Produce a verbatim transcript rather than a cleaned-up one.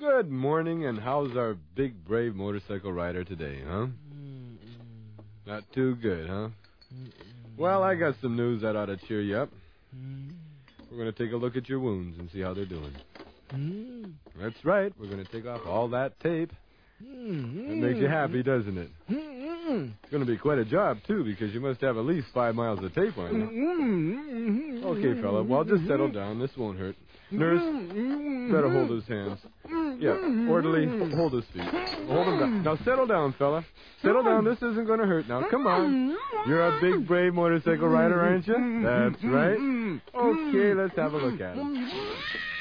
Good morning, and how's our big, brave motorcycle rider today, huh? Mm-mm. Not too good, huh? Mm-mm. Well, I got some news that ought to cheer you up. Mm. We're going to take a look at your wounds and see how they're doing. Mm. That's right. We're going to take off all that tape. Mm. That makes you happy, doesn't it? Mm. It's going to be quite a job, too, because you must have at least five miles of tape on you. Mm. Okay, fella. Well, just settle down. This won't hurt. Nurse, better hold his hands. Yeah, orderly, hold his feet. Hold him down. Now, settle down, fella. Settle down. This isn't going to hurt now. Come on. You're a big, brave motorcycle rider, aren't you? That's right. Okay, let's have a look at him.